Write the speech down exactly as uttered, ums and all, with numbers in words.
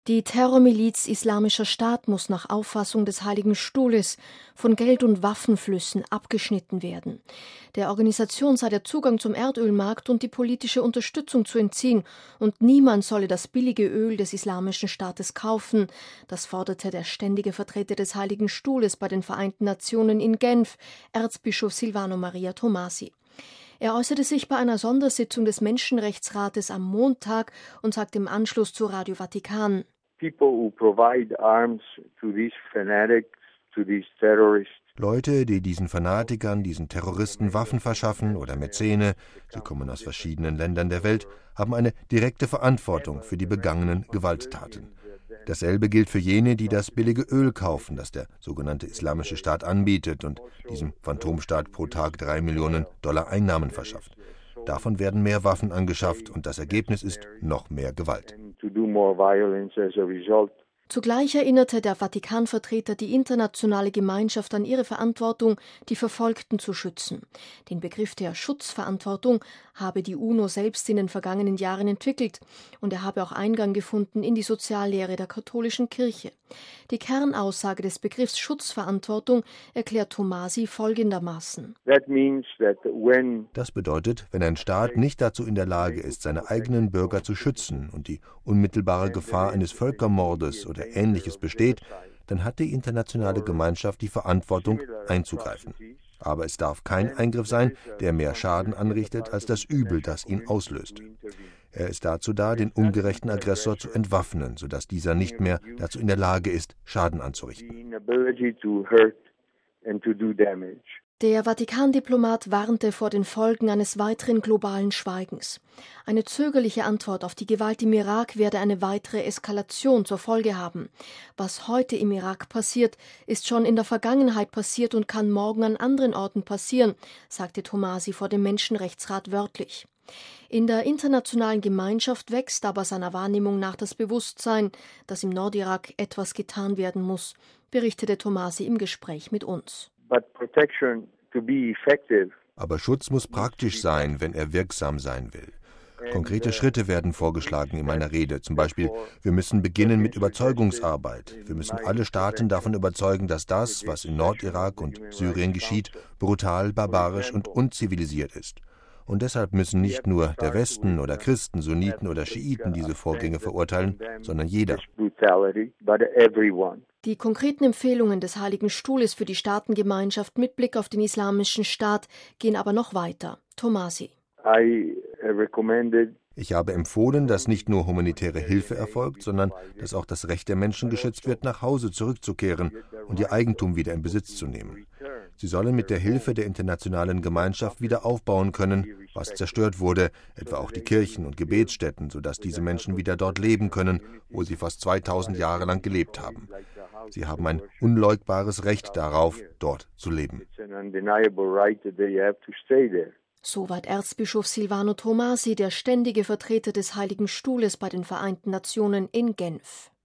Die Terrormiliz Islamischer Staat muss nach Auffassung des Heiligen Stuhles von Geld- und Waffenflüssen abgeschnitten werden. Der Organisation sei der Zugang zum Erdölmarkt und die politische Unterstützung zu entziehen und niemand solle das billige Öl des Islamischen Staates kaufen. Das forderte der ständige Vertreter des Heiligen Stuhles bei den Vereinten Nationen in Genf, Erzbischof Silvano Maria Tomasi. Er äußerte sich bei einer Sondersitzung des Menschenrechtsrates am Montag und sagte im Anschluss zu Radio Vatikan: People who provide arms to these fanatics, to these terrorists. Leute, die diesen Fanatikern, diesen Terroristen Waffen verschaffen oder Mäzene, sie kommen aus verschiedenen Ländern der Welt, haben eine direkte Verantwortung für die begangenen Gewalttaten. Dasselbe gilt für jene, die das billige Öl kaufen, das der sogenannte Islamische Staat anbietet und diesem Phantomstaat pro Tag drei Millionen Dollar Einnahmen verschafft. Davon werden mehr Waffen angeschafft und das Ergebnis ist noch mehr Gewalt. Zugleich erinnerte der Vatikanvertreter die internationale Gemeinschaft an ihre Verantwortung, die Verfolgten zu schützen. Den Begriff der Schutzverantwortung habe die UNO selbst in den vergangenen Jahren entwickelt und er habe auch Eingang gefunden in die Soziallehre der katholischen Kirche. Die Kernaussage des Begriffs Schutzverantwortung erklärt Tomasi folgendermaßen: Das bedeutet, wenn ein Staat nicht dazu in der Lage ist, seine eigenen Bürger zu schützen und die unmittelbare Gefahr eines Völkermordes oder Ähnliches besteht, dann hat die internationale Gemeinschaft die Verantwortung, einzugreifen. Aber es darf kein Eingriff sein, der mehr Schaden anrichtet als das Übel, das ihn auslöst. Er ist dazu da, den ungerechten Aggressor zu entwaffnen, sodass dieser nicht mehr dazu in der Lage ist, Schaden anzurichten. Der Vatikandiplomat warnte vor den Folgen eines weiteren globalen Schweigens. Eine zögerliche Antwort auf die Gewalt im Irak werde eine weitere Eskalation zur Folge haben. Was heute im Irak passiert, ist schon in der Vergangenheit passiert und kann morgen an anderen Orten passieren, sagte Tomasi vor dem Menschenrechtsrat wörtlich. In der internationalen Gemeinschaft wächst aber seiner Wahrnehmung nach das Bewusstsein, dass im Nordirak etwas getan werden muss, berichtete Tomasi im Gespräch mit uns. Aber Schutz muss praktisch sein, wenn er wirksam sein will. Konkrete Schritte werden vorgeschlagen in meiner Rede. Zum Beispiel, wir müssen beginnen mit Überzeugungsarbeit. Wir müssen alle Staaten davon überzeugen, dass das, was in Nordirak und Syrien geschieht, brutal, barbarisch und unzivilisiert ist. Und deshalb müssen nicht nur der Westen oder Christen, Sunniten oder Schiiten diese Vorgänge verurteilen, sondern jeder. Die konkreten Empfehlungen des Heiligen Stuhles für die Staatengemeinschaft mit Blick auf den Islamischen Staat gehen aber noch weiter. Tomasi. Ich habe empfohlen, dass nicht nur humanitäre Hilfe erfolgt, sondern dass auch das Recht der Menschen geschützt wird, nach Hause zurückzukehren und ihr Eigentum wieder in Besitz zu nehmen. Sie sollen mit der Hilfe der internationalen Gemeinschaft wieder aufbauen können, was zerstört wurde, etwa auch die Kirchen und Gebetsstätten, sodass diese Menschen wieder dort leben können, wo sie fast zweitausend Jahre lang gelebt haben. Sie haben ein unleugbares Recht darauf, dort zu leben. Soweit Erzbischof Silvano Tomasi, der ständige Vertreter des Heiligen Stuhles bei den Vereinten Nationen in Genf.